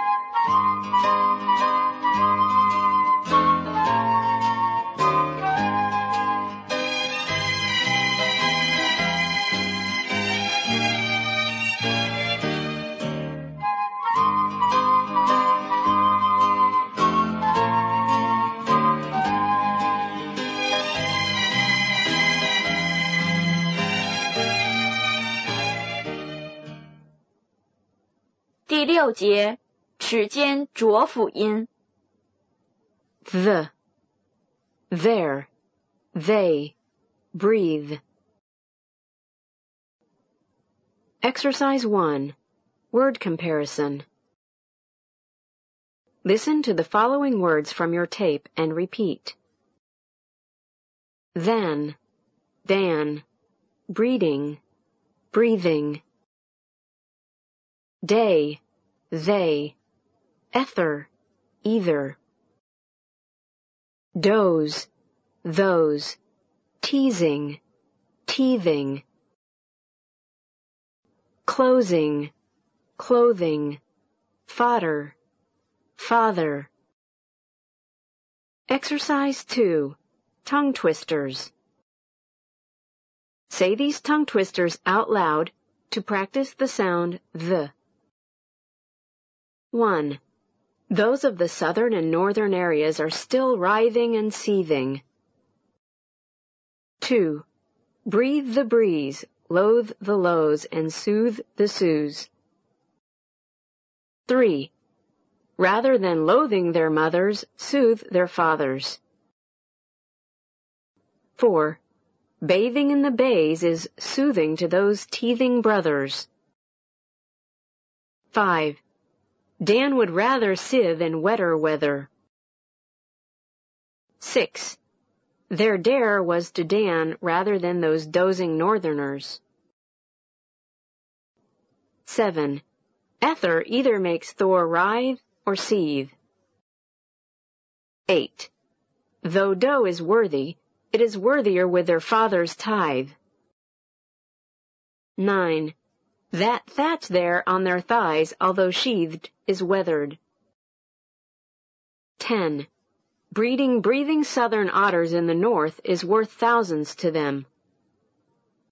第6节齿间浊辅音 The, there, they, breathe. Exercise 1. Word comparison. Listen to the following words from your tape and repeat. Then, dan, breeding, breathing. Day, they, ether, either. Doze, those, teasing, teething. Closing, clothing, fodder, father. Exercise 2. Tongue twisters. Say these tongue twisters out loud to practice the sound the. 1. Those of the southern and northern areas are still writhing and seething. 2. Breathe the breeze, loathe the lows, and soothe the soothes. 3. Rather than loathing their mothers, soothe their fathers. 4. Bathing in the bays is soothing to those teething brothers. 5. Dan would rather sieve in wetter weather. 6. Their dare was to Dan rather than those dozing northerners. 7. Ether either makes Thor writhe or seethe. 8. Though dough is worthy, it is worthier with their father's tithe. 9. That thatch there on their thighs, although sheathed, is weathered. 10. Breeding breathing southern otters in the north is worth thousands to them.